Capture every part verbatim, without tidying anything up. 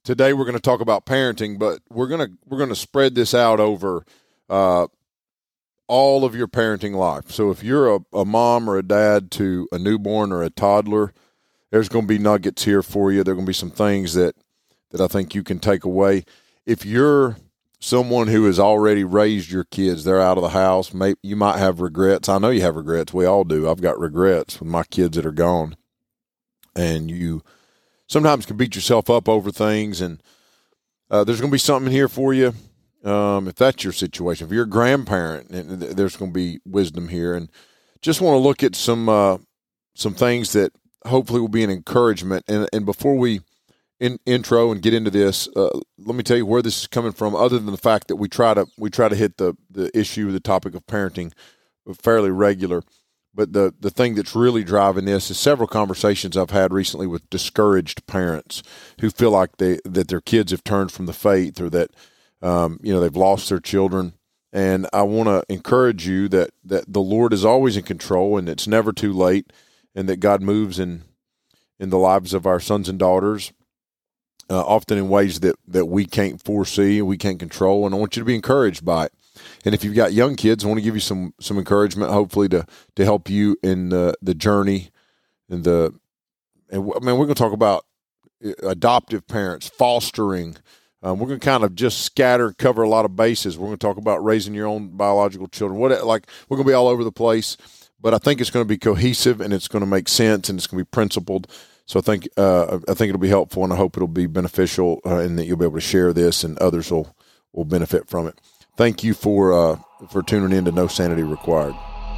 today we're going to talk about parenting, but we're going to we're going to spread this out over uh, all of your parenting life. So if you're a, a mom or a dad to a newborn or a toddler, there's going to be nuggets here for you. There are going to be some things that that I think you can take away. If you're someone who has already raised your kids, they're out of the house, maybe you might have regrets. I know you have regrets. We all do. I've got regrets with my kids that are gone. And you sometimes can beat yourself up over things, and uh, there's going to be something here for you um, if that's your situation. If you're a grandparent, there's going to be wisdom here. And just want to look at some uh, some things that hopefully will be an encouragement. And, and before we in, intro and get into this, uh, let me tell you where this is coming from, other than the fact that we try to we try to hit the, the issue, the topic of parenting fairly regular. But the, the thing that's really driving this is several conversations I've had recently with discouraged parents who feel like they that their kids have turned from the faith, or that um, you know they've lost their children. And I want to encourage you that, that the Lord is always in control, and it's never too late, and that God moves in in the lives of our sons and daughters, uh, often in ways that, that we can't foresee, we can't control. And I want you to be encouraged by it. And if you've got young kids, I want to give you some some encouragement, hopefully to to help you in the, the journey. And the and I mean, we're going to talk about adoptive parents, fostering. Um, we're going to kind of just scatter, cover a lot of bases. We're going to talk about raising your own biological children. What like we're going to be all over the place, but I think it's going to be cohesive, and it's going to make sense, and it's going to be principled. So I think uh, I think it'll be helpful, and I hope it'll be beneficial, uh, and that you'll be able to share this, and others will will benefit from it. Thank you for uh, for tuning in to No Sanity Required.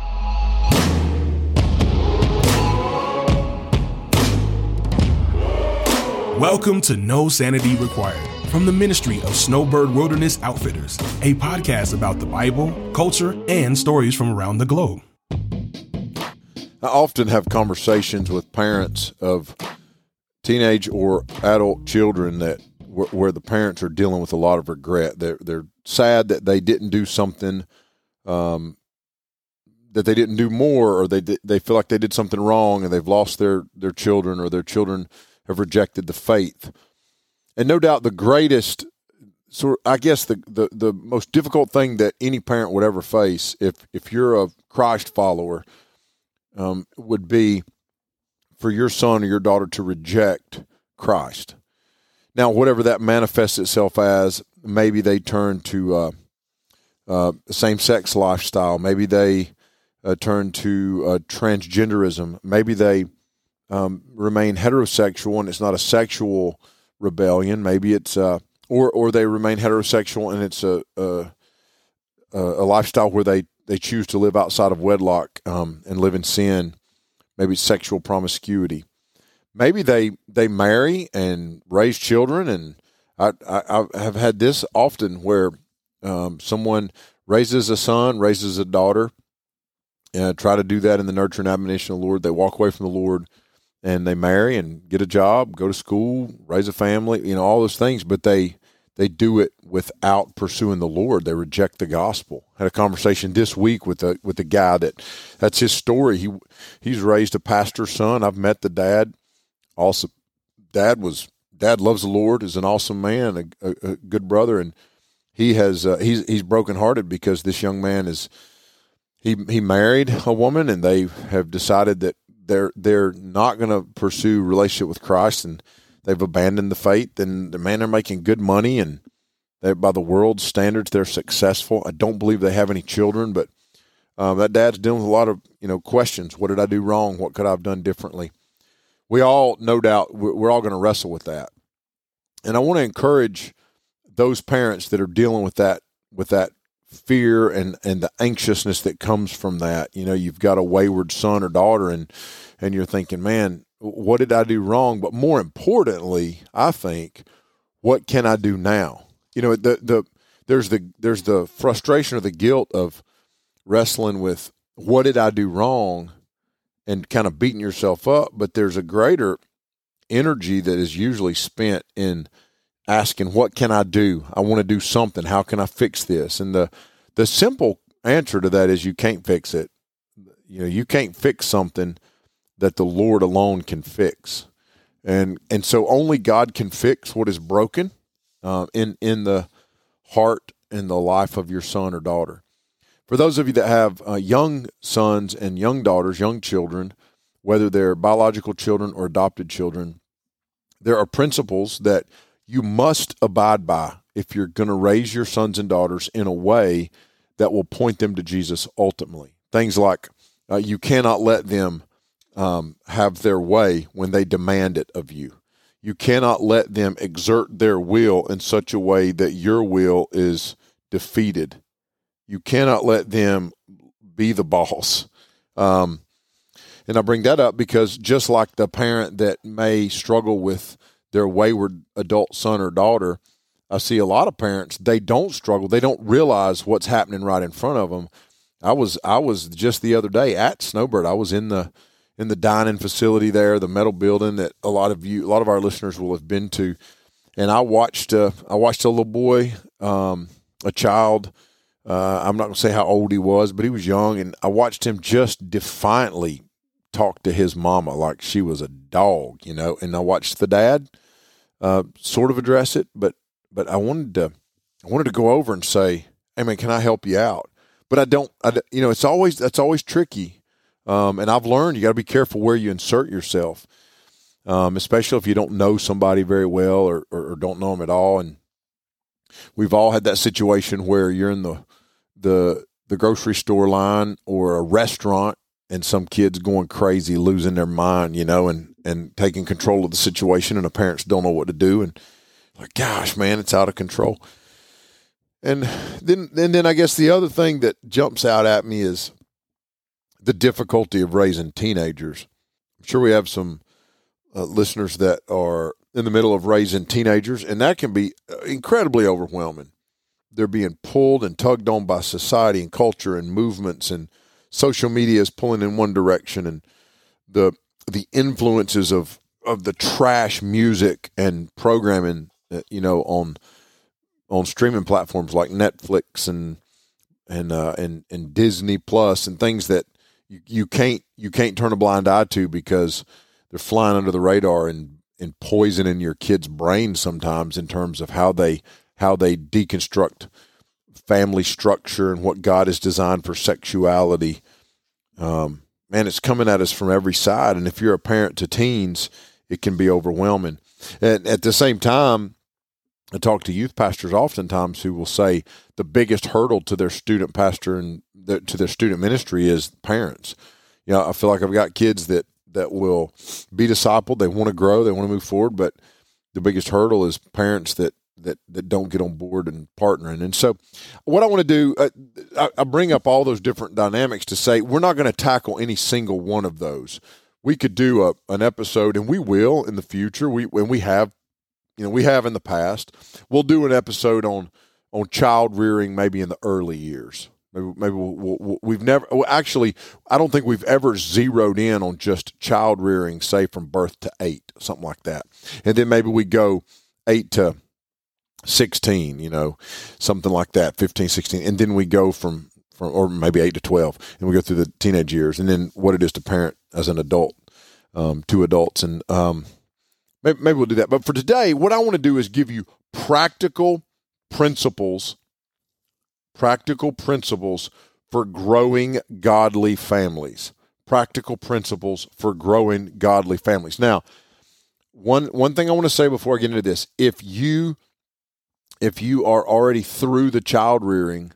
Welcome to No Sanity Required from the ministry of Snowbird Wilderness Outfitters, a podcast about the Bible, culture, and stories from around the globe. I often have conversations with parents of teenage or adult children that where the parents are dealing with a lot of regret. They're they're sad that they didn't do something, um, that they didn't do more, or they they feel like they did something wrong, and they've lost their their children, or their children have rejected the faith. And no doubt the greatest, sort I guess the, the, the most difficult thing that any parent would ever face, if if you're a Christ follower, um, would be for your son or your daughter to reject Christ. Now, whatever that manifests itself as, maybe they turn to uh, uh, same-sex lifestyle. Maybe they uh, turn to uh, transgenderism. Maybe they um, remain heterosexual, and it's not a sexual rebellion. Maybe it's, uh, or or they remain heterosexual, and it's a a, a lifestyle where they, they choose to live outside of wedlock um, and live in sin. Maybe it's sexual promiscuity. Maybe they, they marry and raise children, and I, I, I have had this often where um, someone raises a son, raises a daughter, and try to do that in the nurture and admonition of the Lord. They walk away from the Lord, and they marry and get a job, go to school, raise a family, you know, all those things, but they they do it without pursuing the Lord. They reject the gospel. Had a conversation this week with a with a guy that that's his story. He he's raised a pastor's son. I've met the dad. Also, dad was dad loves the Lord, is an awesome man, a, a, a good brother, and he has uh, he's he's brokenhearted because this young man is he he married a woman, and they have decided that they're they're not going to pursue relationship with Christ, and they've abandoned the faith. And the man, they're making good money, and they, by the world's standards, they're successful. I don't believe they have any children, but um, that dad's dealing with a lot of you know questions. What did I do wrong? What could I have done differently? We all, no doubt, we're all going to wrestle with that. And I want to encourage those parents that are dealing with that, with that fear and, and the anxiousness that comes from that. You know, you've got a wayward son or daughter, and, and you're thinking, man, what did I do wrong? But more importantly, I think, what can I do now? You know, the, the, there's the, there's the frustration or the guilt of wrestling with what did I do wrong, and kind of beating yourself up, but there's a greater energy that is usually spent in asking, what can I do? I want to do something. How can I fix this? And the the simple answer to that is you can't fix it. You know, you can't fix something that the Lord alone can fix. And and so only God can fix what is broken uh, in, in the heart and the life of your son or daughter. For those of you that have uh, young sons and young daughters, young children, whether they're biological children or adopted children, there are principles that you must abide by if you're going to raise your sons and daughters in a way that will point them to Jesus ultimately. Things like uh, you cannot let them um, have their way when they demand it of you. You cannot let them exert their will in such a way that your will is defeated. You cannot let them be the boss. Um, and I bring that up because just like the parent that may struggle with their wayward adult son or daughter, I see a lot of parents, they don't struggle. They don't realize what's happening right in front of them. I was I was just the other day at Snowbird. I was in the in the dining facility there, the metal building that a lot of you, a lot of our listeners will have been to, and I watched uh, I watched a little boy, um, a child. Uh, I'm not going to say how old he was, but he was young, and I watched him just defiantly talk to his mama like she was a dog, you know. And I watched the dad uh, sort of address it, but but I wanted to I wanted to go over and say, "Hey man, can I help you out?" But I don't, I, you know, it's always that's always tricky, um, and I've learned you got to be careful where you insert yourself, um, especially if you don't know somebody very well or, or, or don't know them at all. And we've all had that situation where you're in the the the grocery store line or a restaurant, and some kid's going crazy, losing their mind, you know, and and taking control of the situation, and the parents don't know what to do, and like, gosh, man, it's out of control. And then, and then I guess the other thing that jumps out at me is the difficulty of raising teenagers. I'm sure we have some uh, listeners that are in the middle of raising teenagers, and that can be incredibly overwhelming. They're being pulled and tugged on by society and culture and movements, and social media is pulling in one direction, and the the influences of, of the trash music and programming, uh, you know, on on streaming platforms like Netflix and and uh, and and Disney Plus and things that you, you can't you can't turn a blind eye to because they're flying under the radar and, and poisoning your kid's brain sometimes in terms of how they how they deconstruct family structure and what God has designed for sexuality. Um, man, it's coming at us from every side, and if you're a parent to teens, it can be overwhelming. And at the same time, I talk to youth pastors oftentimes who will say the biggest hurdle to their student pastor and the, to their student ministry is parents. You know, I feel like I've got kids that, that will be discipled. They want to grow. They want to move forward. But the biggest hurdle is parents that, that, that don't get on board and partnering. And so what I want to do, uh, I, I bring up all those different dynamics to say we're not going to tackle any single one of those. We could do a, an episode, and we will in the future. We when we have You know, we have in the past. We'll do an episode on on child rearing, maybe in the early years. Maybe, maybe we'll, we'll, we've never well, actually. I don't think we've ever zeroed in on just child rearing, say from birth to eight, something like that. And then maybe we go eight to sixteen, you know, something like that, fifteen, sixteen, and then we go from from or maybe eight to twelve, and we go through the teenage years, and then what it is to parent as an adult, um, two adults, and um. Maybe, maybe we'll do that. But for today, what I want to do is give you practical principles, practical principles for growing godly families. Practical principles for growing godly families. Now, one one thing I want to say before I get into this, if you if you are already through the child rearing,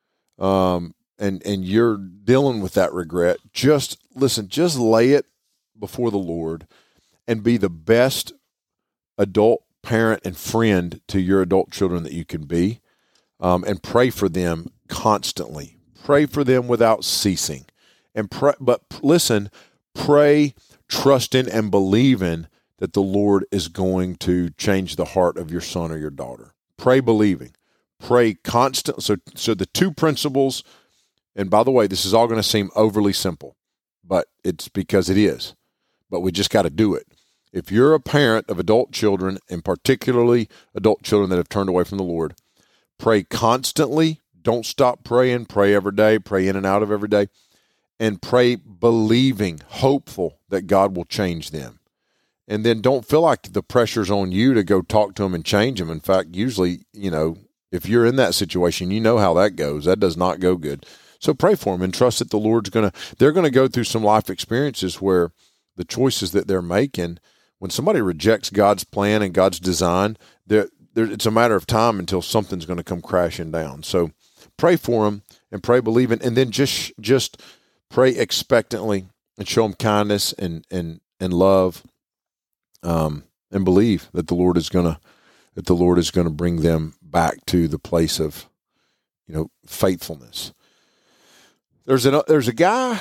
um, and and you're dealing with that regret, just listen, just lay it before the Lord and be the best adult parent and friend to your adult children that you can be, um, and pray for them constantly. Pray for them without ceasing. And pray, but listen, pray, trusting and believing that the Lord is going to change the heart of your son or your daughter. Pray believing. Pray constant. So, so the two principles, and by the way, this is all going to seem overly simple, but it's because it is. But we just got to do it. If you're a parent of adult children, and particularly adult children that have turned away from the Lord, pray constantly. Don't stop praying. Pray every day. Pray in and out of every day. And pray believing, hopeful that God will change them. and then don't feel like the pressure's on you to go talk to them and change them. In fact, usually, you know, if you're in that situation, you know how that goes. That does not go good. So pray for them and trust that the Lord's going to, they're going to go through some life experiences where the choices that they're making, when somebody rejects God's plan and God's design, they're, they're, it's a matter of time until something's going to come crashing down. So pray for them and pray believing, and then just just pray expectantly and show them kindness and and and love, um, and believe that the Lord is gonna that the Lord is gonna bring them back to the place of, you know, faithfulness. There's a there's a guy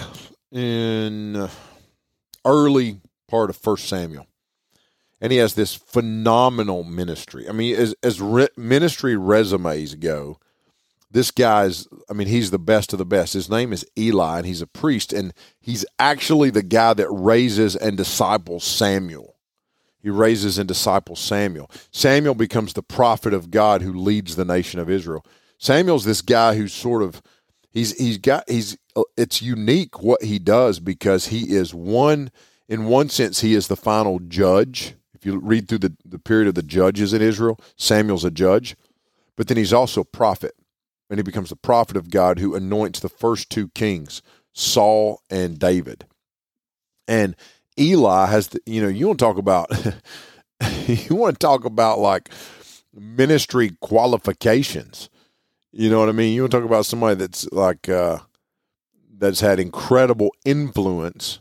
in early part of First Samuel, and he has this phenomenal ministry. I mean, as as re- ministry resumes go, this guy's, I mean, he's the best of the best. His name is Eli, and he's a priest, and he's actually the guy that raises and disciples Samuel. He raises and disciples Samuel. Samuel becomes the prophet of God who leads the nation of Israel. Samuel's this guy who's sort of, he's he's got, he's, it's unique what he does, because he is one, in one sense, he is the final judge. If you read through the, the period of the judges in Israel, Samuel's a judge, but then he's also a prophet. And he becomes the prophet of God who anoints the first two kings, Saul and David. And Eli has, the, you know, you want to talk about, you want to talk about like ministry qualifications. You know what I mean? You want to talk about somebody that's like, uh, that's had incredible influence.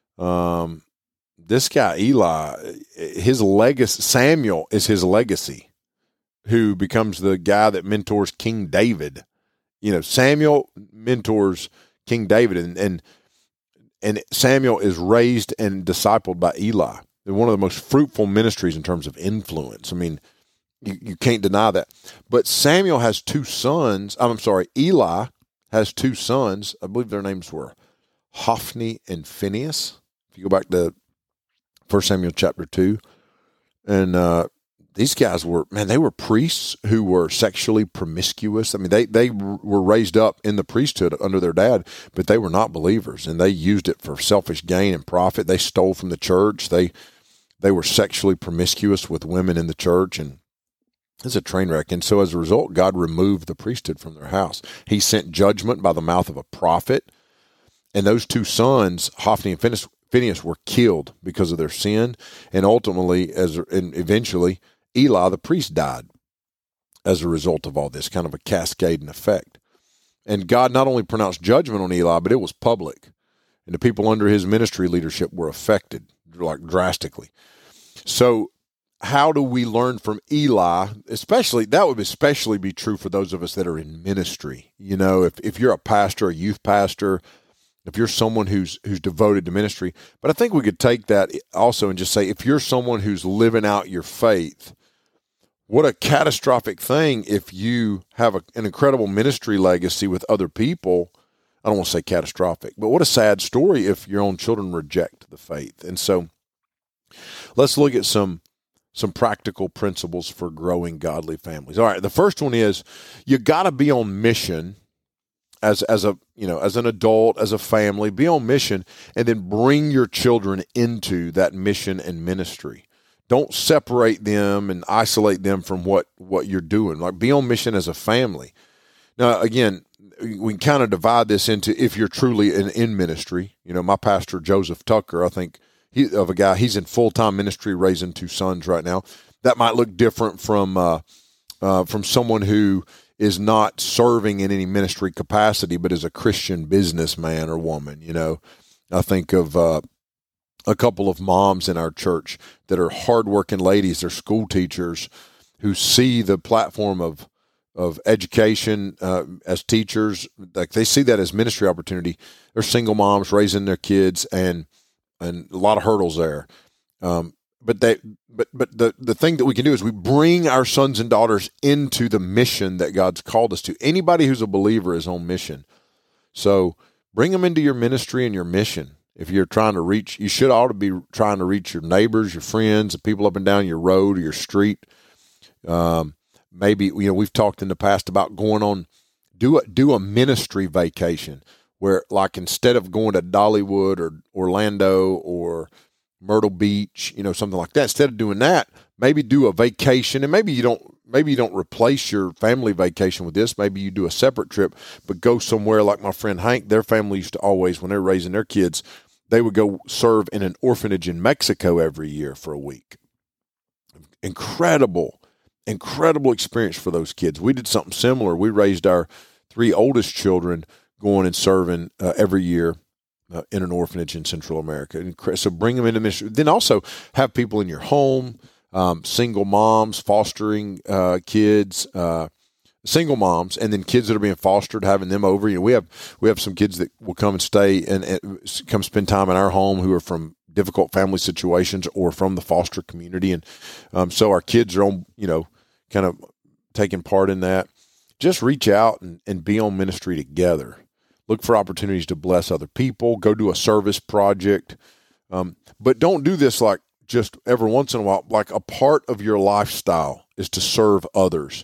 Um, this guy, Eli, his legacy, Samuel is his legacy, who becomes the guy that mentors King David. You know, Samuel mentors King David, and and, and Samuel is raised and discipled by Eli. They're one of the most fruitful ministries in terms of influence. I mean, you, you can't deny that. But Samuel has two sons. I'm sorry, Eli has two sons. I believe their names were Hophni and Phinehas. If you go back to First Samuel chapter two. And, uh, these guys were, man, they were priests who were sexually promiscuous. I mean, they, they were raised up in the priesthood under their dad, but they were not believers, and they used it for selfish gain and profit. They stole from the church. They they were sexually promiscuous with women in the church, and it's a train wreck. And so as a result, God removed the priesthood from their house. He sent judgment by the mouth of a prophet, and those two sons, Hophni and Phinehas, Phinehas were killed because of their sin, and ultimately, as and eventually, Eli, the priest, died as a result of all this, kind of a cascading effect. And God not only pronounced judgment on Eli, but it was public. And the people under his ministry leadership were affected, like drastically. So how do we learn from Eli? Especially, that would especially be true for those of us that are in ministry. You know, if, if you're a pastor, a youth pastor, if you're someone who's who's devoted to ministry. But I think we could take that also and just say, if you're someone who's living out your faith, what a catastrophic thing if you have a, an incredible ministry legacy with other people. I don't want to say catastrophic, but what a sad story if your own children reject the faith. And so let's look at some some practical principles for growing godly families. All right, the first one is you got to be on mission as as a, you know, as an adult, as a family, be on mission, and then bring your children into that mission and ministry. Don't separate them and isolate them from what, what you're doing. Like, be on mission as a family. Now, again, we can kind of divide this into if you're truly in, in ministry. You know, my pastor, Joseph Tucker, I think he, of a guy, he's in full-time ministry raising two sons right now. That might look different from uh, uh, from someone who is not serving in any ministry capacity, but is a Christian businessman or woman. You know, I think of uh, a couple of moms in our church that are hardworking ladies. They're school teachers who see the platform of of education uh, as teachers. Like, they see that as ministry opportunity. They're single moms raising their kids, and and a lot of hurdles there. Um, but they, but but the the thing that we can do is we bring our sons and daughters into the mission that God's called us to. Anybody who's a believer is on mission, so bring them into your ministry and your mission. If you're trying to reach, you should ought to be trying to reach your neighbors, your friends, the people up and down your road or your street. Um, maybe, you know, we've talked in the past about going on, do a, do a ministry vacation where, like, instead of going to Dollywood or Orlando or Myrtle Beach, you know, something like that. Instead of doing that, maybe do a vacation, and maybe you don't maybe you don't replace your family vacation with this. Maybe you do a separate trip, but go somewhere like my friend Hank. Their family used to always, when they were raising their kids, they would go serve in an orphanage in Mexico every year for a week. Incredible, incredible experience for those kids. We did something similar. We raised our three oldest children going and serving uh, every year uh, in an orphanage in Central America. And so bring them into ministry. Then also have people in your home, um, single moms, fostering uh, kids, uh, single moms, and then kids that are being fostered, having them over. You know, we have we have some kids that will come and stay and, and come spend time in our home who are from difficult family situations or from the foster community, and um, so our kids are on, you know, kind of taking part in that. Just reach out and, and be on ministry together. Look for opportunities to bless other people. Go do a service project, um, but don't do this like just every once in a while. Like a part of your lifestyle is to serve others.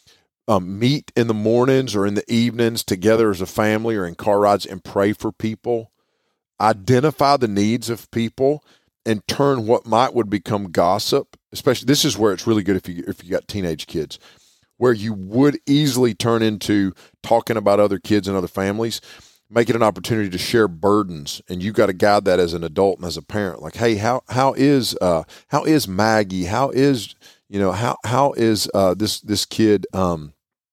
Um, meet in the mornings or in the evenings together as a family or in car rides and pray for people. Identify the needs of people and turn what might would become gossip. Especially, this is where it's really good if you if you got teenage kids, where you would easily turn into talking about other kids and other families. Make it an opportunity to share burdens, and you got to guide that as an adult and as a parent. Like, hey, how how is uh, how is Maggie? How is you know how how is uh, this this kid um,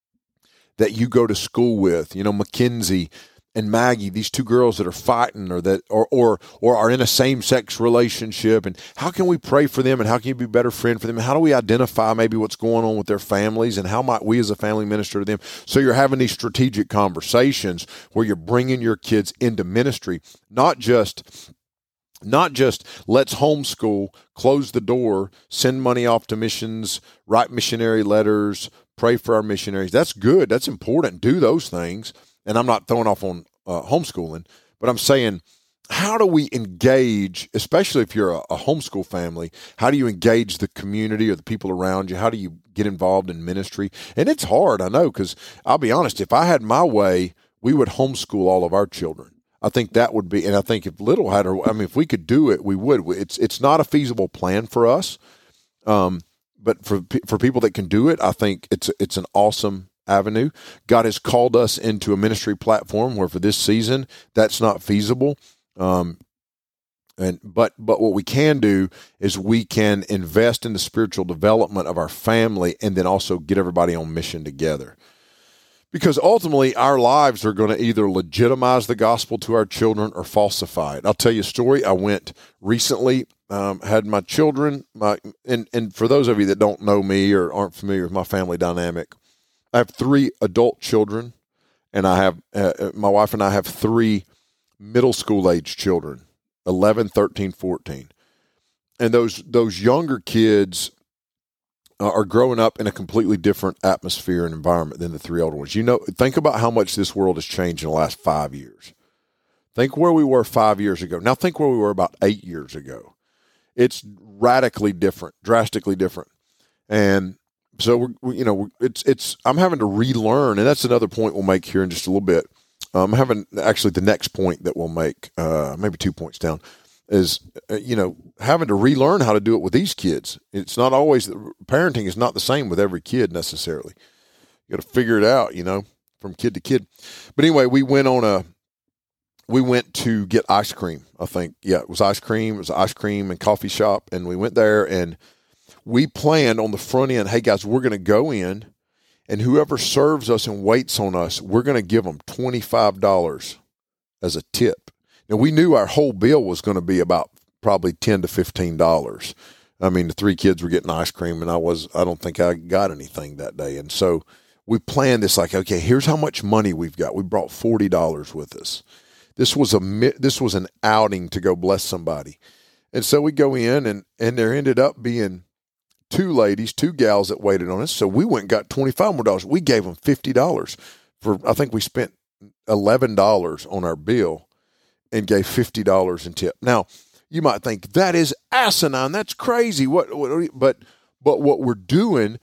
that you go to school with? You know, Mackenzie and Maggie, these two girls that are fighting or that or or or are in a same-sex relationship, and how can we pray for them, and how can you be a better friend for them, and how do we identify maybe what's going on with their families, and how might we as a family minister to them? So you're having these strategic conversations where you're bringing your kids into ministry, not just not just let's homeschool, close the door, send money off to missions, write missionary letters, pray for our missionaries. That's good. That's important. Do those things. And I'm not throwing off on uh, homeschooling, but I'm saying, how do we engage, especially if you're a, a homeschool family, how do you engage the community or the people around you? How do you get involved in ministry? And it's hard, I know, because I'll be honest, if I had my way, we would homeschool all of our children. I think that would be, and I think if Little had her, I mean, if we could do it, we would. It's it's not a feasible plan for us, um, but for for people that can do it, I think it's it's an awesome avenue. God has called us into a ministry platform where for this season that's not feasible. Um, and but but what we can do is we can invest in the spiritual development of our family and then also get everybody on mission together. Because ultimately our lives are going to either legitimize the gospel to our children or falsify it. I'll tell you a story. I went recently, um, had my children, my and, and for those of you that don't know me or aren't familiar with my family dynamic, I have three adult children, and I have uh, my wife and I have three middle school age children, eleven, thirteen, fourteen. And those those younger kids uh, are growing up in a completely different atmosphere and environment than the three older ones. You know, think about how much this world has changed in the last five years. Think where we were five years ago. Now think where we were about eight years ago. It's radically different, drastically different. And So we're, we, you know, it's it's. I'm having to relearn, and that's another point we'll make here in just a little bit. I'm having actually the next point that we'll make, uh, maybe two points down, is uh, you know having to relearn how to do it with these kids. It's not always parenting is not the same with every kid necessarily. You got to figure it out, you know, from kid to kid. But anyway, we went on a we went to get ice cream. I think yeah, it was ice cream. It was an ice cream and coffee shop, and we went there and we planned on the front end, hey, guys, we're going to go in, and whoever serves us and waits on us, we're going to give them twenty-five dollars as a tip. Now, we knew our whole bill was going to be about probably ten to fifteen dollars. I mean, the three kids were getting ice cream, and I was I don't think I got anything that day. And so we planned this like, okay, here's how much money we've got. We brought forty dollars with us. This was a this was an outing to go bless somebody. And so we go in, and, and there ended up being two ladies, two gals that waited on us. So we went and got twenty-five more dollars. We gave them fifty dollars for, I think we spent eleven dollars on our bill and gave fifty dollars in tip. Now, you might think that is asinine. That's crazy. What, what, but, but what we're doing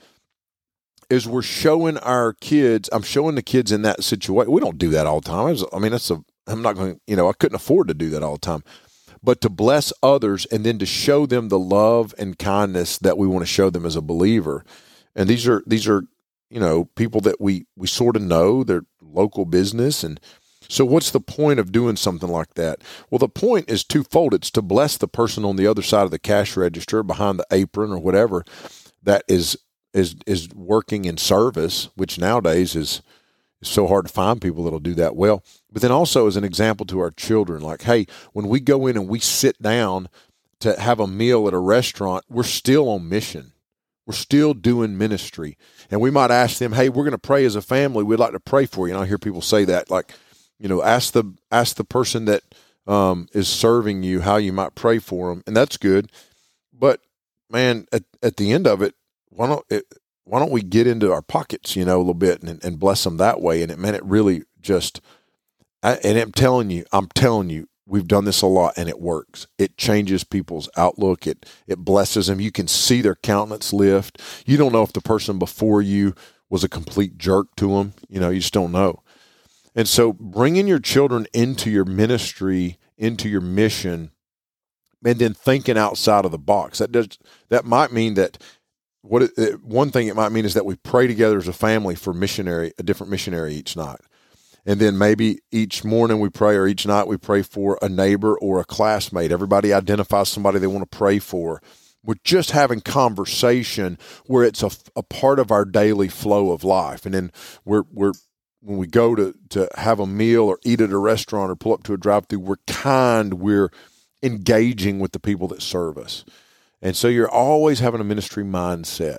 is we're showing our kids, I'm showing the kids in that situation. We don't do that all the time. I mean, that's a, I'm not going to, you know, I couldn't afford to do that all the time. but to bless others and then to show them the love and kindness that we want to show them as a believer. And these are, these are, you know, people that we, we sort of know, they're local business. And so what's the point of doing something like that? Well, the point is twofold. It's to bless the person on the other side of the cash register, behind the apron or whatever, that is, is, is working in service, which nowadays is, is so hard to find people that'll do that well. But then also as an example to our children, like, hey, when we go in and we sit down to have a meal at a restaurant, we're still on mission. We're still doing ministry. And we might ask them, hey, we're going to pray as a family. We'd like to pray for you. And I hear people say that, like, you know, ask the ask the person that um, is serving you how you might pray for them. And that's good. But, man, at, at the end of it, why don't it, why don't we get into our pockets, you know, a little bit and, and bless them that way? And it, man, it really just, I, and I'm telling you, I'm telling you, we've done this a lot and it works. It changes people's outlook. It, it blesses them. You can see their countenance lift. You don't know if the person before you was a complete jerk to them. You know, you just don't know. And so bringing your children into your ministry, into your mission, and then thinking outside of the box, that does, that might mean that what it, one thing it might mean is that we pray together as a family for missionary, a different missionary each night. And then maybe each morning we pray, or each night we pray for a neighbor or a classmate. Everybody identifies somebody they want to pray for. We're just having conversation where it's a, a part of our daily flow of life. And then we're, we're, when we go to, to have a meal or eat at a restaurant or pull up to a drive-thru, we're kind, we're engaging with the people that serve us. And so you're always having a ministry mindset.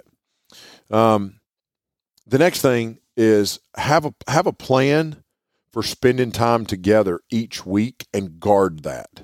Um, the next thing is have a, have a plan for spending time together each week and guard that.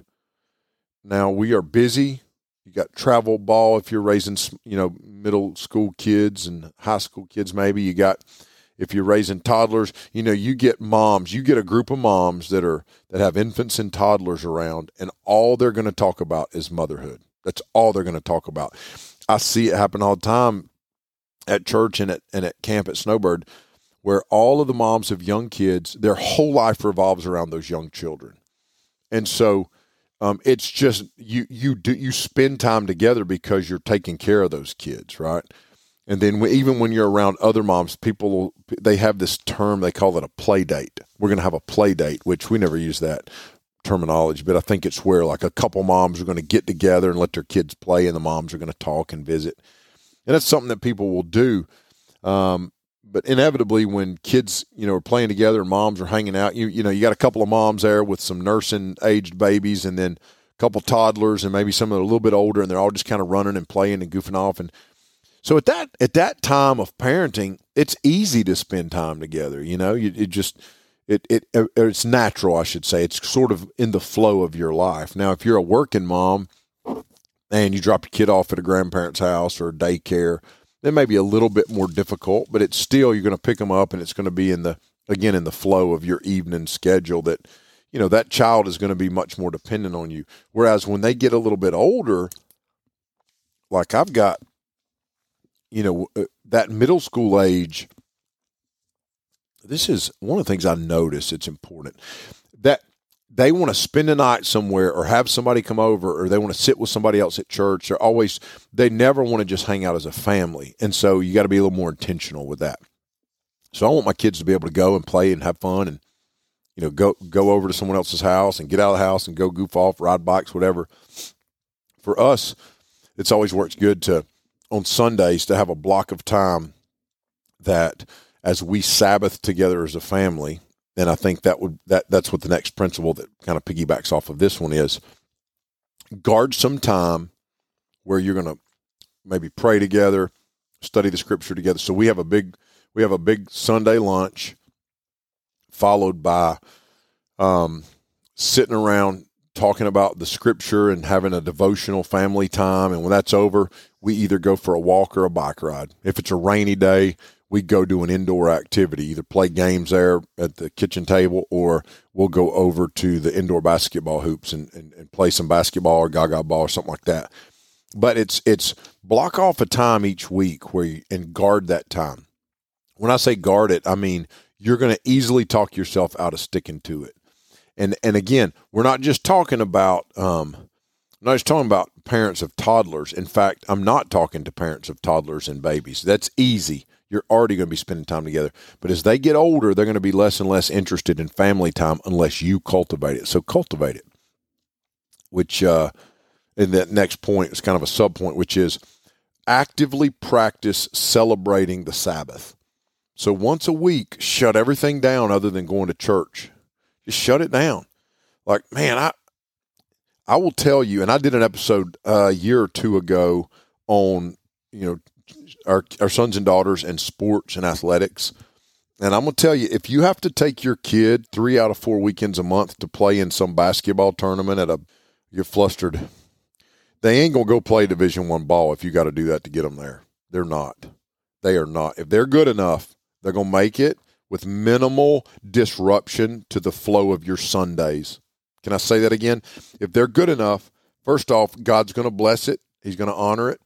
Now, we are busy. You got travel ball if you're raising, you know, middle school kids and high school kids maybe. You got, if you're raising toddlers, you know, you get moms, you get a group of moms that are that have infants and toddlers around, and all they're going to talk about is motherhood. That's all they're going to talk about. I see it happen all the time at church and at and at camp at Snowbird, where all of the moms have young kids, their whole life revolves around those young children. And so um, it's just, you you do you spend time together because you're taking care of those kids, right? And then we, even when you're around other moms, people, they have this term, they call it a play date. We're going to have a play date, which we never use that terminology, but I think it's where like a couple moms are going to get together and let their kids play, and the moms are going to talk and visit. And that's something that people will do. Um, But inevitably, when kids, you know, are playing together and moms are hanging out, you you know, you got a couple of moms there with some nursing-aged babies, and then a couple toddlers, and maybe some that are a little bit older, and they're all just kind of running and playing and goofing off. And so at that at that time of parenting, it's easy to spend time together. You know, you, it just it it it's natural, I should say. It's sort of in the flow of your life. Now, if you're a working mom and you drop your kid off at a grandparent's house or daycare, it may be a little bit more difficult, but it's still, you're going to pick them up, and it's going to be in the, again, in the flow of your evening schedule that, you know, that child is going to be much more dependent on you. Whereas when they get a little bit older, like I've got, you know, that middle school age, this is one of the things I notice it's important, that they want to spend the night somewhere or have somebody come over, or they want to sit with somebody else at church. They're always, they never want to just hang out as a family. And so you got to be a little more intentional with that. So I want my kids to be able to go and play and have fun, and, you know, go, go over to someone else's house and get out of the house and go goof off, ride bikes, whatever. For us, it's always works good to, on Sundays, to have a block of time that as we Sabbath together as a family. And I think that would that that's what the next principle that kind of piggybacks off of this one is. Guard some time where you're going to maybe pray together, study the scripture together. So we have a big we have a big Sunday lunch, followed by um, sitting around talking about the scripture and having a devotional family time. And when that's over, we either go for a walk or a bike ride. If it's a rainy day, we go do an indoor activity, either play games there at the kitchen table, or we'll go over to the indoor basketball hoops and, and, and play some basketball or gaga ball or something like that. But it's it's block off a time each week where you, and guard that time. When I say guard it, I mean you're going to easily talk yourself out of sticking to it. And and again, we're not just talking about um, not just talking about parents of toddlers. In fact, I'm not talking to parents of toddlers and babies. That's easy. You're already going to be spending time together. But as they get older, they're going to be less and less interested in family time unless you cultivate it. So cultivate it. Which, uh, in that next point is kind of a sub point, which is actively practice celebrating the Sabbath. So once a week, shut everything down other than going to church. Just shut it down. Like, man, I I will tell you, and I did an episode uh, a year or two ago on, you know, our our sons and daughters and sports and athletics. And I'm going to tell you, if you have to take your kid three out of four weekends a month to play in some basketball tournament at a, you're flustered. They ain't going to go play Division One ball if you got to do that to get them there. They're not. They are not. If they're good enough, they're going to make it with minimal disruption to the flow of your Sundays. Can I say that again? If they're good enough, first off, God's going to bless it. He's going to honor it.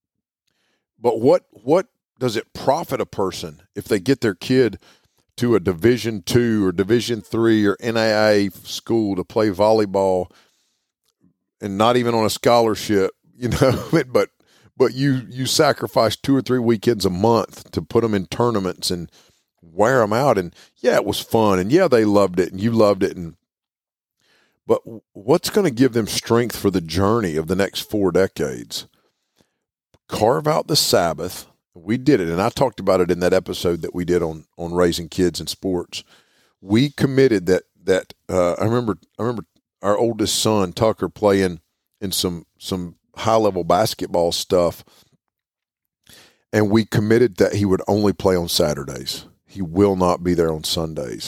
But what what does it profit a person if they get their kid to a Division Two or Division Three or N A I A school to play volleyball and not even on a scholarship, you know, but but you you sacrifice two or three weekends a month to put them in tournaments and wear them out. And yeah, it was fun. And yeah, they loved it and you loved it. And but what's going to give them strength for the journey of the next four decades? Carve out the Sabbath. We did it, and I talked about it in that episode that we did on on raising kids in sports. We committed that that uh, I remember I remember our oldest son Tucker playing in some some high level basketball stuff, and we committed that he would only play on Saturdays. He will not be there on Sundays.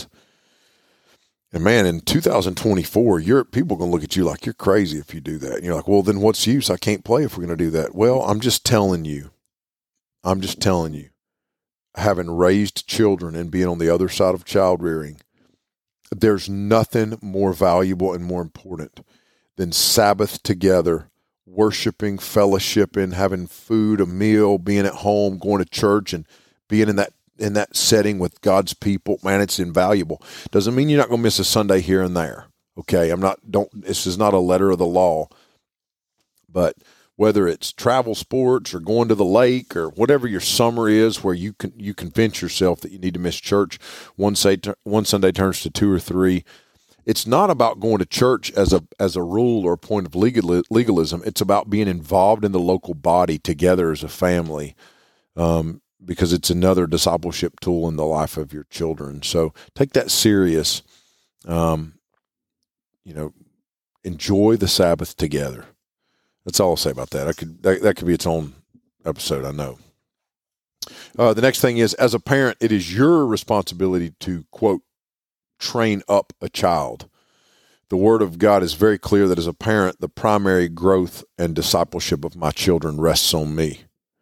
And man, in two thousand twenty-four, you're, people are going to look at you like you're crazy if you do that. And you're like, well, then what's the use? I can't play if we're going to do that. Well, I'm just telling you, I'm just telling you, having raised children and being on the other side of child rearing, there's nothing more valuable and more important than Sabbath together, worshiping, fellowshipping, having food, a meal, being at home, going to church, and being in that in that setting with God's people. Man, it's invaluable. Doesn't mean you're not going to miss a Sunday here and there. Okay, I'm not. Don't. This is not a letter of the law. But whether it's travel sports or going to the lake or whatever your summer is, where you can you convince yourself that you need to miss church, one say one Sunday turns to two or three. It's not about going to church as a as a rule or a point of legal, legalism. It's about being involved in the local body together as a family. Um, because it's another discipleship tool in the life of your children. So take that serious. Um, you know, enjoy the Sabbath together. That's all I'll say about that. I could that, that could be its own episode, I know. Uh, the next thing is, as a parent, it is your responsibility to, quote, train up a child. The Word of God is very clear that as a parent, the primary growth and discipleship of my children rests on me.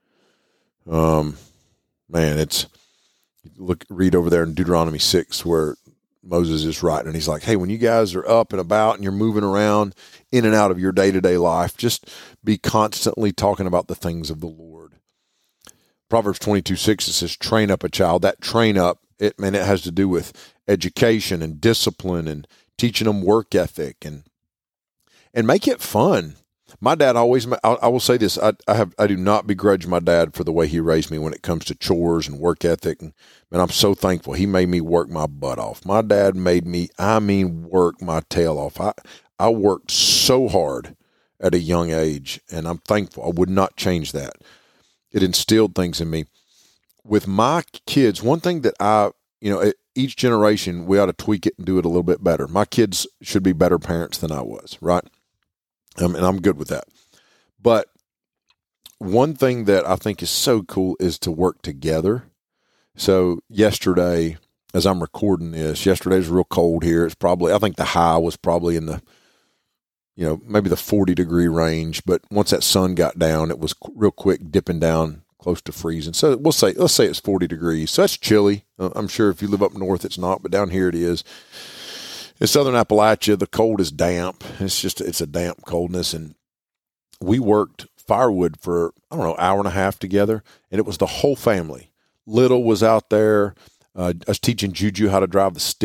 Um. Man, it's look read over there in Deuteronomy six where Moses is writing, and he's like, hey, when you guys are up and about and you're moving around in and out of your day-to-day life, just be constantly talking about the things of the Lord. Proverbs twenty-two six, it says, train up a child. That train up, it man, it has to do with education and discipline and teaching them work ethic and and make it fun. My dad always, I, I will say this, I, I have, I do not begrudge my dad for the way he raised me when it comes to chores and work ethic. And, and I'm so thankful. He made me work my butt off. My dad made me, I mean, work my tail off. I, I worked so hard at a young age, and I'm thankful. I would not change that. It instilled things in me. With my kids, one thing that I, you know, each generation, we ought to tweak it and do it a little bit better. My kids should be better parents than I was, right? Um, and I'm good with that. But one thing that I think is so cool is to work together. So yesterday, as I'm recording this, yesterday's real cold here. It's probably, I think the high was probably in the, you know, maybe the forty degree range. But once that sun got down, it was real quick dipping down close to freezing. So we'll say, let's say it's forty degrees. So that's chilly. Uh, I'm sure if you live up north, it's not, but down here it is. In southern Appalachia, the cold is damp. It's just, it's a damp coldness. And we worked firewood for, I don't know, hour and a half together. And it was the whole family. Little was out there. Uh, I was teaching Juju how to drive the stick.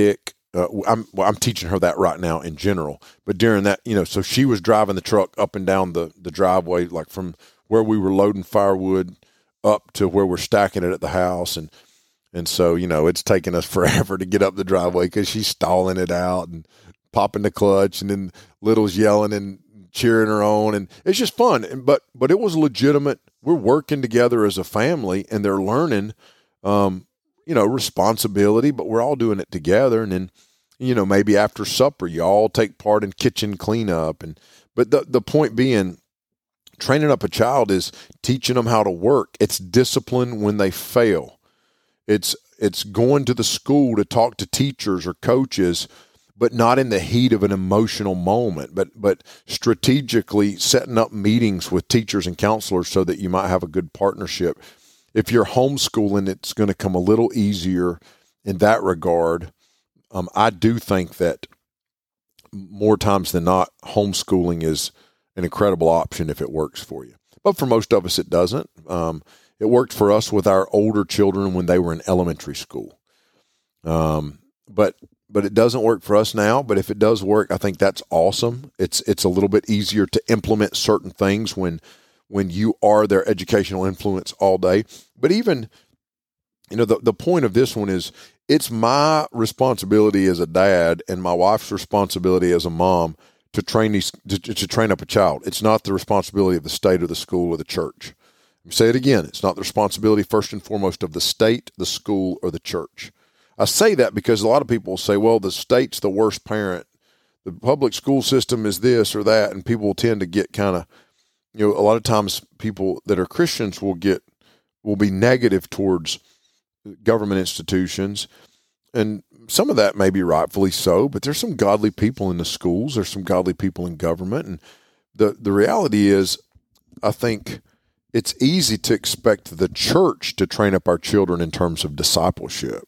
uh, I'm well, I'm teaching her that right now in general. But during that, you know, so she was driving the truck up and down the the driveway, like from where we were loading firewood up to where we're stacking it at the house, and and so you know, it's taking us forever to get up the driveway because she's stalling it out and popping the clutch, and then Little's yelling and cheering her on, and it's just fun. But but it was legitimate. We're working together as a family, and they're learning, um, you know, responsibility. But we're all doing it together. And then, you know, maybe after supper, you all take part in kitchen cleanup. And but the the point being, training up a child is teaching them how to work. It's discipline when they fail. It's it's going to the school to talk to teachers or coaches, but not in the heat of an emotional moment, but but strategically setting up meetings with teachers and counselors so that you might have a good partnership. If you're homeschooling, it's going to come a little easier in that regard. Um, I do think that more times than not, homeschooling is an incredible option if it works for you. But for most of us, it doesn't. Um, it worked for us with our older children when they were in elementary school. Um, but But it doesn't work for us now. But if it does work, I think that's awesome. It's it's a little bit easier to implement certain things when when you are their educational influence all day. But even, you know, the, the point of this one is it's my responsibility as a dad and my wife's responsibility as a mom to train these to, to train up a child. It's not the responsibility of the state or the school or the church. Let me say it again. It's not the responsibility first and foremost of the state, the school, or the church. I say that because a lot of people say, well, the state's the worst parent. The public school system is this or that. And people will tend to get kind of, you know, a lot of times people that are Christians will get, will be negative towards government institutions. And some of that may be rightfully so, but there's some godly people in the schools. There's some godly people in government. And the, the reality is, I think it's easy to expect the church to train up our children in terms of discipleship.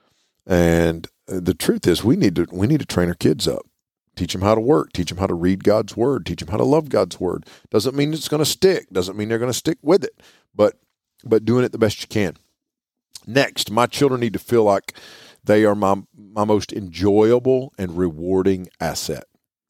And the truth is, we need to we need to train our kids up, teach them how to work, teach them how to read God's word, teach them how to love God's word. Doesn't mean it's going to stick. Doesn't mean they're going to stick with it, but but doing it the best you can. Next, my children need to feel like they are my my most enjoyable and rewarding asset.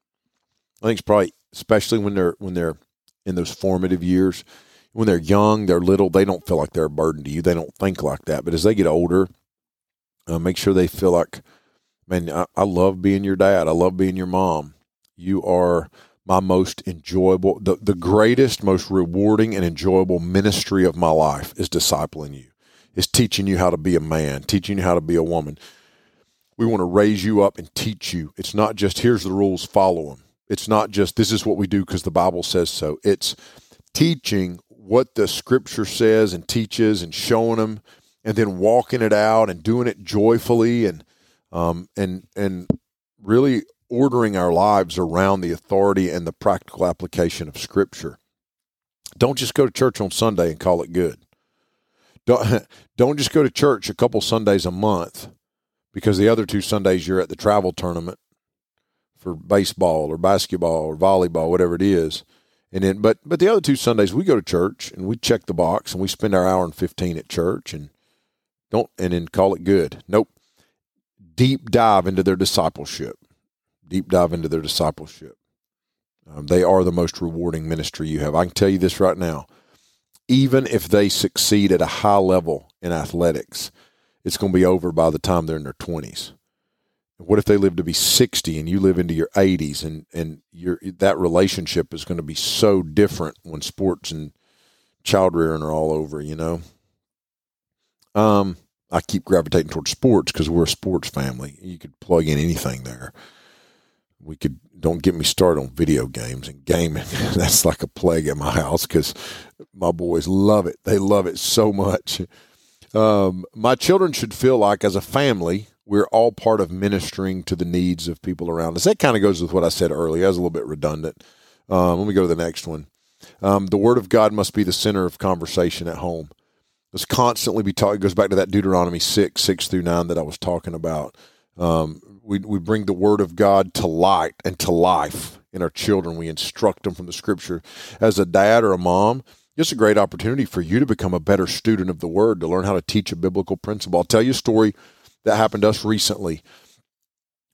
I think it's probably, especially when they're when they're in those formative years, when they're young, they're little, they don't feel like they're a burden to you. They don't think like that. But as they get older, Uh, make sure they feel like, man, I, I love being your dad. I love being your mom. You are my most enjoyable, the, the greatest, most rewarding and enjoyable ministry of my life is discipling you, is teaching you how to be a man, teaching you how to be a woman. We want to raise you up and teach you. It's not just, here's the rules, follow them. It's not just, this is what we do because the Bible says so. It's teaching what the scripture says and teaches and showing them, and then walking it out and doing it joyfully, and um, and and really ordering our lives around the authority and the practical application of Scripture. Don't just go to church on Sunday and call it good. Don't don't just go to church a couple Sundays a month because the other two Sundays you're at the travel tournament for baseball or basketball or volleyball, whatever it is. And then, but but the other two Sundays we go to church and we check the box and we spend our hour and fifteen at church and don't and then call it good. Nope. Deep dive into their discipleship. Deep dive into their discipleship. Um, they are the most rewarding ministry you have. I can tell you this right now. Even if they succeed at a high level in athletics, it's going to be over by the time they're in their twenties. What if they live to be sixty and you live into your eighties, and, and your that relationship is going to be so different when sports and child rearing are all over, you know? Um, I keep gravitating towards sports because we're a sports family. You could plug in anything there. We could, don't get me started on video games and gaming. That's like a plague at my house because my boys love it. They love it so much. Um, my children should feel like as a family, we're all part of ministering to the needs of people around us. That kind of goes with what I said earlier. That was a little bit redundant. Um, let me go to the next one. Um, the Word of God must be the center of conversation at home. Let's constantly be talking. It goes back to that Deuteronomy six, six through nine that I was talking about. Um, we we bring the Word of God to light and to life in our children. We instruct them from the Scripture. As a dad or a mom, it's a great opportunity for you to become a better student of the Word, to learn how to teach a biblical principle. I'll tell you a story that happened to us recently.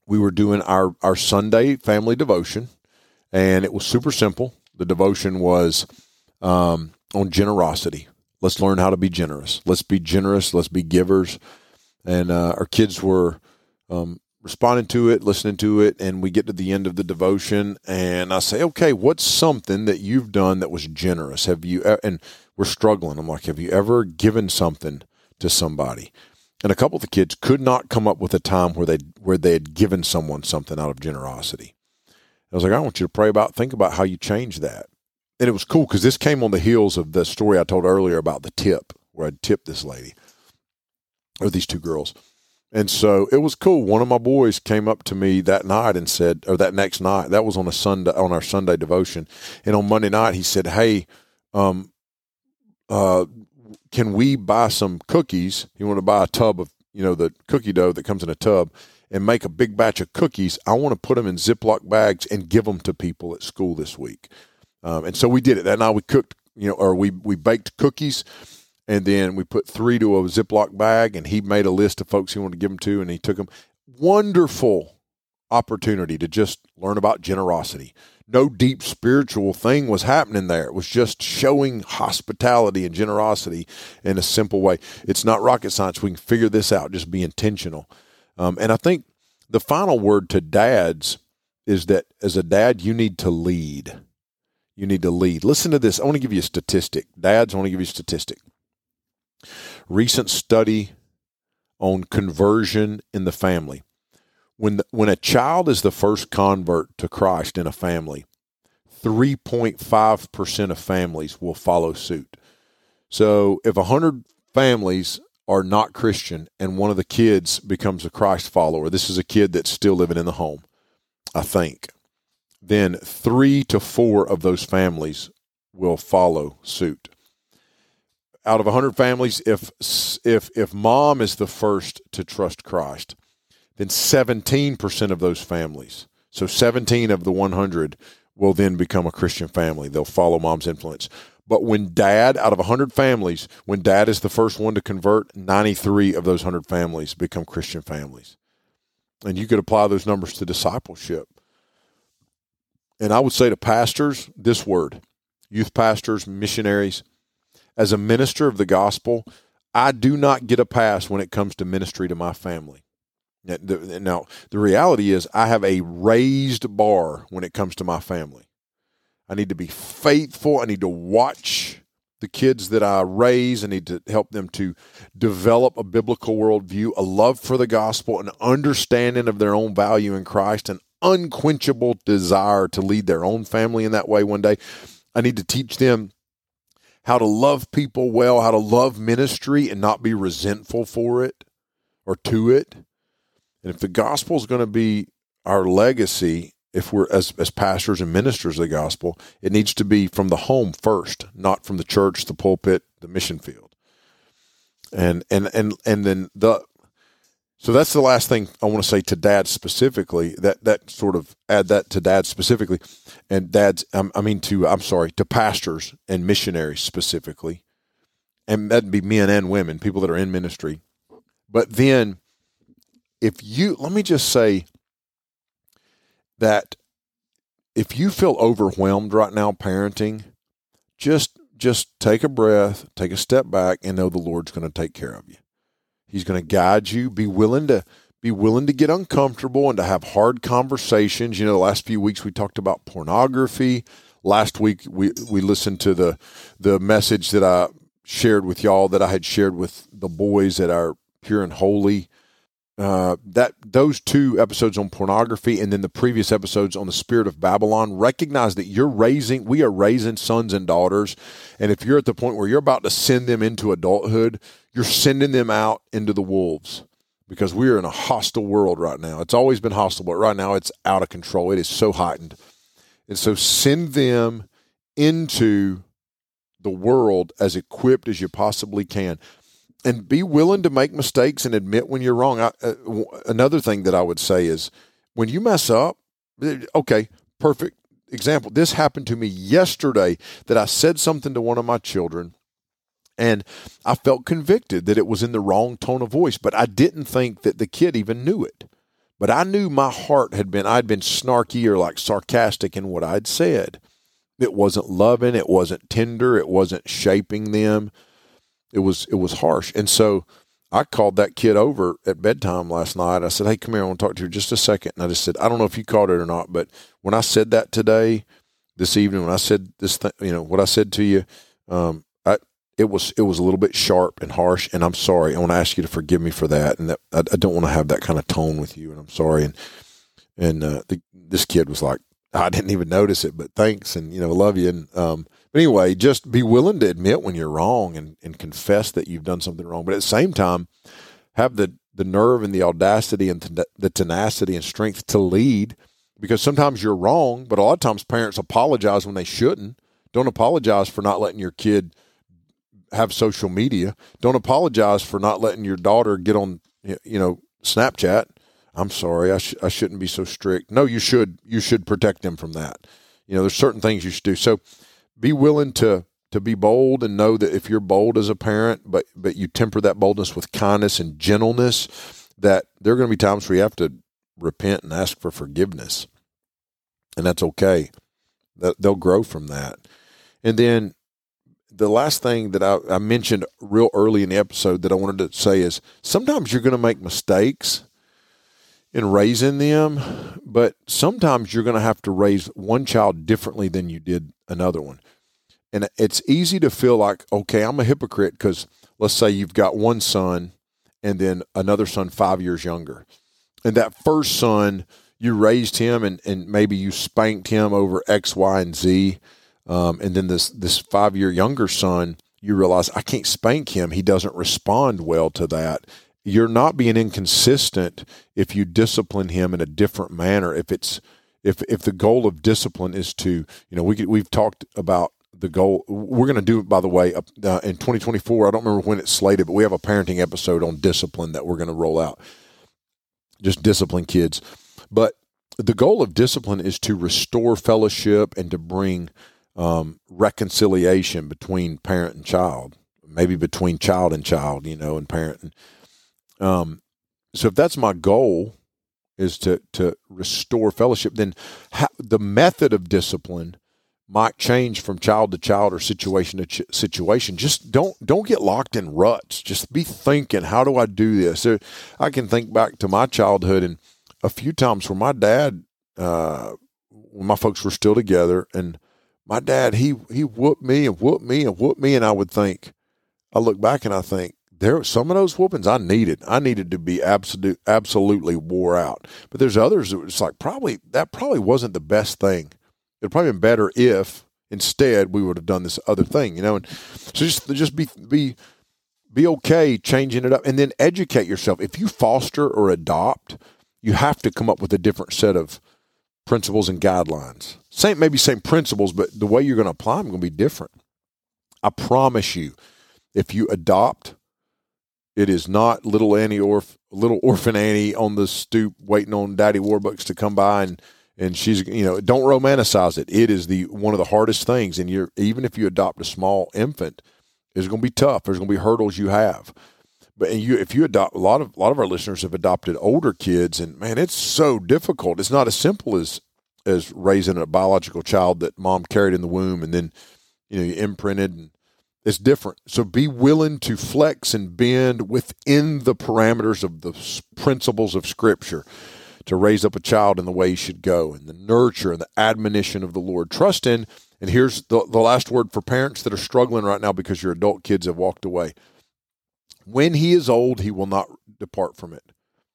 we were doing our, our Sunday family devotion, and it was super simple. The devotion was um, on generosity. Let's learn how to be generous. Let's be generous. Let's be givers. And uh, our kids were um, responding to it, listening to it, and we get to the end of the devotion, and I say, okay, what's something that you've done that was generous? Have you, and we're struggling. I'm like, have you ever given something to somebody? And a couple of the kids could not come up with a time where they where they had given someone something out of generosity. I was like, I want you to pray about, think about how you change that. And it was cool because this came on the heels of the story I told earlier about the tip, where I tipped this lady, or these two girls. And so it was cool. One of my boys came up to me that night and said, or that next night, that was on a Sunday, on our Sunday devotion. And on Monday night, he said, hey, um, uh, can we buy some cookies? He wanted to buy a tub of, you know, the cookie dough that comes in a tub, and make a big batch of cookies. I want to put them in Ziploc bags and give them to people at school this week. Um, and so we did it. That night we cooked, you know, or we, we baked cookies, and then we put three to a Ziploc bag, and he made a list of folks he wanted to give them to, and he took them. Wonderful opportunity to just learn about generosity. No deep spiritual thing was happening there. It was just showing hospitality and generosity in a simple way. It's not rocket science. We can figure this out. Just be intentional. Um, and I think the final word to dads is that as a dad, you need to lead. You need to lead. Listen to this. I want to give you a statistic. Dads, I want to give you a statistic. Recent study on conversion in the family. When the, when a child is the first convert to Christ in a family, three point five percent of families will follow suit. So if one hundred families are not Christian and one of the kids becomes a Christ follower, this is a kid that's still living in the home, I think, then three to four of those families will follow suit. Out of one hundred families, if if if mom is the first to trust Christ, then seventeen percent of those families, so seventeen of the one hundred, will then become a Christian family. They'll follow mom's influence. But when dad, out of one hundred families, when dad is the first one to convert, ninety-three of those one hundred families become Christian families. And you could apply those numbers to discipleship. And I would say to pastors, this word, youth pastors, missionaries, as a minister of the gospel, I do not get a pass when it comes to ministry to my family. Now, the reality is I have a raised bar when it comes to my family. I need to be faithful. I need to watch the kids that I raise. I need to help them to develop a biblical worldview, a love for the gospel, an understanding of their own value in Christ, an unquenchable desire to lead their own family in that way one day. I need to teach them how to love people well, how to love ministry and not be resentful for it or to it. And if the gospel is going to be our legacy, if we're as, as pastors and ministers of the gospel, it needs to be from the home first, not from the church, the pulpit, the mission field. And and and and then the so that's the last thing I want to say to dads specifically. That that sort of add that to dads specifically, and dads. Um, I mean to I'm sorry to pastors and missionaries specifically, and that'd be men and women, people that are in ministry. But then, if you let me just say that if you feel overwhelmed right now parenting, just just take a breath, take a step back, and know the Lord's going to take care of you. He's going to guide you. Be willing to be willing to get uncomfortable and to have hard conversations. You know, the last few weeks we talked about pornography. Last week we we listened to the the message that I shared with y'all that I had shared with the boys at our Pure and Holy. Uh, that those two episodes on pornography and then the previous episodes on the spirit of Babylon, recognize that you're raising, we are raising sons and daughters. And if you're at the point where you're about to send them into adulthood, you're sending them out into the wolves because we are in a hostile world right now. It's always been hostile, but right now it's out of control. It is so heightened. And so send them into the world as equipped as you possibly can. And be willing to make mistakes and admit when you're wrong. I, uh, another thing that I would say is when you mess up, okay, perfect example. This happened to me yesterday that I said something to one of my children and I felt convicted that it was in the wrong tone of voice, but I didn't think that the kid even knew it But I knew my heart had been, I'd been snarky or like sarcastic in what I'd said. It wasn't loving. It wasn't tender. It wasn't shaping them. It was, it was harsh. And so I called that kid over at bedtime last night. I said, hey, come here. I want to talk to you just a second. And I just said, I don't know if you caught it or not, but when I said that today, this evening, when I said this thing, you know, what I said to you, um, I, it was, it was a little bit sharp and harsh, and I'm sorry. I want to ask you to forgive me for that. And that I, I don't want to have that kind of tone with you, and I'm sorry. And, and, uh, the, this kid was like, I didn't even notice it, but thanks. And, you know, love you. And, um, but anyway, just be willing to admit when you're wrong and, and confess that you've done something wrong. But at the same time, have the, the nerve and the audacity and the, the tenacity and strength to lead, because sometimes you're wrong, but a lot of times parents apologize when they shouldn't. Don't apologize for not letting your kid have social media. Don't apologize for not letting your daughter get on, you know, Snapchat. I'm sorry, I, sh- I shouldn't be so strict. No, you should. You should protect them from that. You know, there's certain things you should do. So be willing to to be bold, and know that if you're bold as a parent, but but you temper that boldness with kindness and gentleness, that there are going to be times where you have to repent and ask for forgiveness. And that's okay. That they'll grow from that. And then the last thing that I, I mentioned real early in the episode that I wanted to say is sometimes you're going to make mistakes in raising them, but sometimes you're going to have to raise one child differently than you did another one. And it's easy to feel like, okay, I'm a hypocrite because let's say you've got one son and then another son five years younger. And that first son, you raised him and, and maybe you spanked him over X, Y, and Z. Um, and then this, this five-year younger son, you realize I can't spank him. He doesn't respond well to that. You're not being inconsistent if you discipline him in a different manner. If it's if if the goal of discipline is to, you know, we could, we've talked about the goal. We're going to do it, by the way, uh, in twenty twenty-four. I don't remember when it's slated, but we have a parenting episode on discipline that we're going to roll out. Just discipline kids. But the goal of discipline is to restore fellowship and to bring um, reconciliation between parent and child, maybe between child and child, you know, and parent. And, um, so if that's my goal, is to to restore fellowship, then ha- the method of discipline might change from child to child or situation to ch- situation. Just don't don't get locked in ruts. Just be thinking, how do I do this? There, I can think back to my childhood and a few times where my dad, uh, when my folks were still together, and my dad, he he whooped me and whooped me and whooped me, and I would think, I look back and I think, there some of those whoopings I needed. I needed to be absolute, absolutely wore out. But there's others that it's like probably that probably wasn't the best thing. It'd probably been better if instead we would have done this other thing, you know. And so just just be be be okay changing it up, and then educate yourself. If you foster or adopt, you have to come up with a different set of principles and guidelines. Same maybe same principles, but the way you're going to apply them is going to be different. I promise you, if you adopt, it is not little Annie or little orphan Annie on the stoop waiting on Daddy Warbucks to come by and, and she's, you know, don't romanticize it. It is the one of the hardest things. And you're even if you adopt a small infant, it's going to be tough. There's going to be hurdles you have. But and you if you adopt a lot of a lot of our listeners have adopted older kids, and man, it's so difficult. It's not as simple as as raising a biological child that mom carried in the womb and then, you know, you imprinted, and it's different. So be willing to flex and bend within the parameters of the principles of Scripture to raise up a child in the way he should go, and the nurture and the admonition of the Lord. Trust in, and here's the, the last word for parents that are struggling right now because your adult kids have walked away. When he is old, he will not depart from it.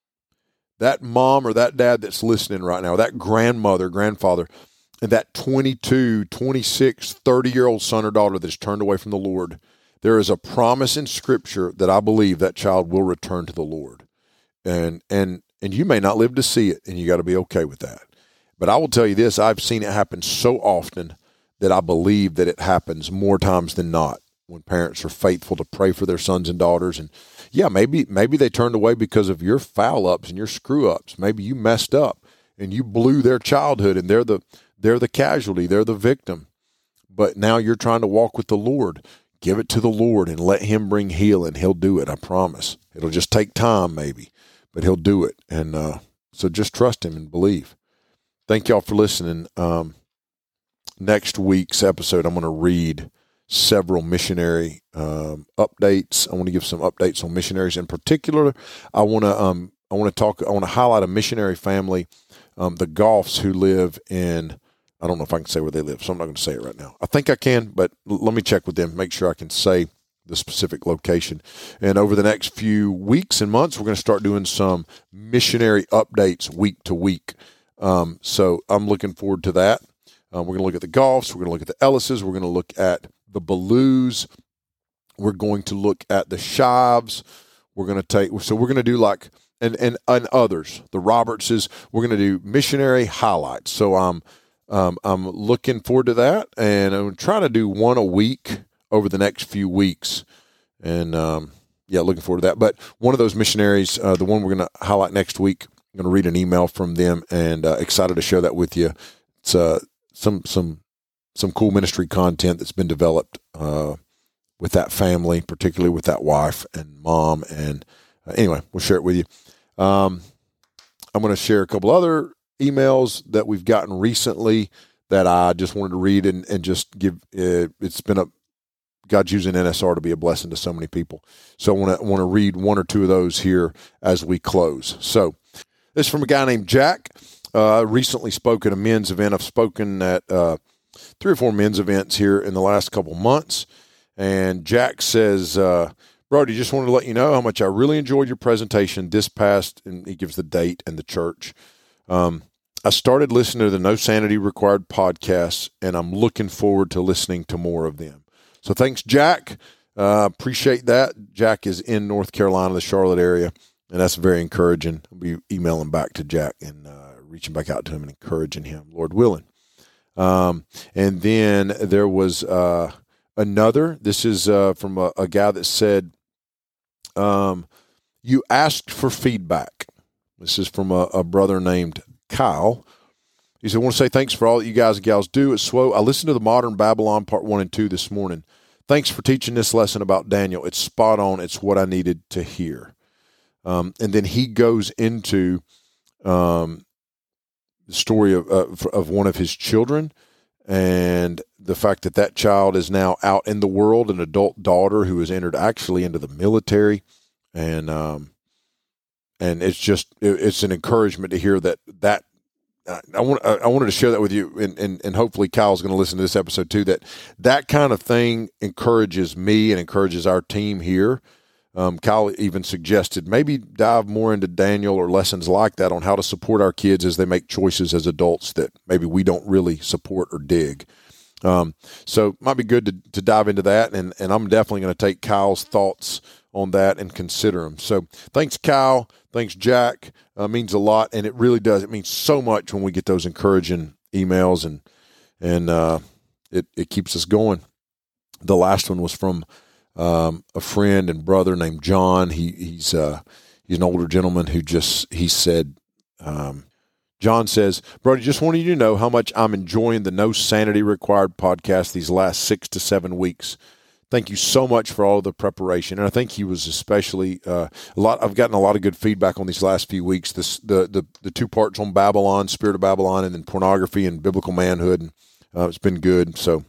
That mom or that dad that's listening right now, that grandmother, grandfather, and that twenty-two, twenty-six, thirty-year-old son or daughter that's turned away from the Lord, there is a promise in Scripture that I believe that child will return to the Lord. And and and you may not live to see it, and you got to be okay with that. But I will tell you this, I've seen it happen so often that I believe that it happens more times than not when parents are faithful to pray for their sons and daughters. And yeah, maybe maybe they turned away because of your foul-ups and your screw-ups. Maybe you messed up and you blew their childhood, and they're the They're the casualty. They're the victim. But now you're trying to walk with the Lord. Give it to the Lord and let him bring healing. He'll do it, I promise. It'll just take time maybe, but he'll do it. And uh, So just trust him and believe. Thank y'all for listening. Um, next week's episode, I'm going to read several missionary um, updates. I want to give some updates on missionaries. In particular, I want to um, I want to talk. I want to highlight a missionary family, um, the Goffs, who live in. I don't know if I can say where they live, so I'm not going to say it right now. I think I can, but l- let me check with them, make sure I can say the specific location. And over the next few weeks and months, we're going to start doing some missionary updates week to week. Um, so I'm looking forward to that. Uh, we're going to look at the Goffs. We're going to look at the Ellises. We're going to look at the Balloos. We're going to look at the Shives. We're going to take, so we're going to do like, and, and, and others, the Robertses. We're going to do missionary highlights. So I'm, um, I'm looking forward to that. And I'm trying to do one a week over the next few weeks. And, um, yeah, looking forward to that. But one of those missionaries, uh, the one we're going to highlight next week, I'm going to read an email from them, and uh, excited to share that with you. It's uh, some some some cool ministry content that's been developed uh, with that family, particularly with that wife and mom. And uh, anyway, we'll share it with you. Um, I'm going to share a couple other emails that we've gotten recently that I just wanted to read and, and just give. Uh, it's been a God's using N S R to be a blessing to so many people. So I want to want to read one or two of those here as we close. So this is from a guy named Jack. Uh, I recently spoke at a men's event. I've spoken at uh, three or four men's events here in the last couple months. And Jack says, uh, Brody, just wanted to let you know how much I really enjoyed your presentation this past, and he gives the date and the church. Um, I started listening to the No Sanity Required podcasts, and I'm looking forward to listening to more of them. So thanks, Jack. Uh, appreciate that. Jack is in North Carolina, the Charlotte area. And that's very encouraging. I'll be emailing back to Jack and uh, reaching back out to him and encouraging him, Lord willing. Um, and then there was uh, another. This is uh, from a, a guy that said, um, you asked for feedback. This is from a, a brother named Kyle. He said, I want to say thanks for all that you guys and gals do at S W O. I listened to the Modern Babylon Part one and two this morning. Thanks for teaching this lesson about Daniel. It's spot on. It's what I needed to hear. Um, and then he goes into um, the story of, uh, of one of his children and the fact that that child is now out in the world, an adult daughter who has entered actually into the military. And um, and it's just, it, it's an encouragement to hear that, that uh, I want I wanted to share that with you. And, and, and hopefully Kyle's going to listen to this episode too, that that kind of thing encourages me and encourages our team here. Um, Kyle even suggested maybe dive more into Daniel or lessons like that on how to support our kids as they make choices as adults that maybe we don't really support or dig. Um, so it might be good to, to dive into that, and, and I'm definitely going to take Kyle's thoughts on that and consider them. So thanks, Kyle. Thanks, Jack. Uh, means a lot, and it really does. It means so much when we get those encouraging emails, and and uh, it, it keeps us going. The last one was from Um, a friend and brother named John. He he's uh he's an older gentleman who just he said, um, John says, Brody, just wanted you to know how much I'm enjoying the No Sanity Required podcast these last six to seven weeks. Thank you so much for all of the preparation. And I think he was especially uh, a lot. I've gotten a lot of good feedback on these last few weeks. This the the the two parts on Babylon, Spirit of Babylon, and then pornography and biblical manhood. And uh, it's been good. So.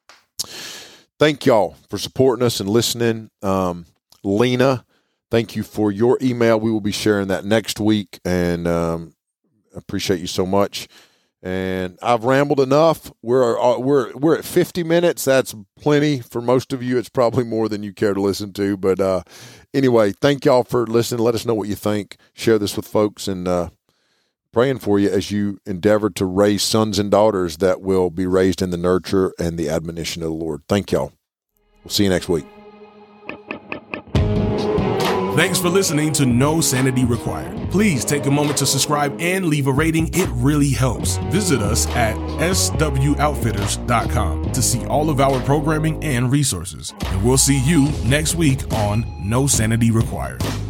Thank y'all for supporting us and listening. Um, Lena, thank you for your email. We will be sharing that next week, and um, appreciate you so much. And I've rambled enough. We're we're we're at fifty minutes. That's plenty for most of you. It's probably more than you care to listen to. But uh, anyway, thank y'all for listening. Let us know what you think. Share this with folks, and uh, praying for you as you endeavor to raise sons and daughters that will be raised in the nurture and the admonition of the Lord. Thank y'all. We'll see you next week. Thanks for listening to No Sanity Required. Please take a moment to subscribe and leave a rating. It really helps. Visit us at S W outfitters dot com to see all of our programming and resources. And we'll see you next week on No Sanity Required.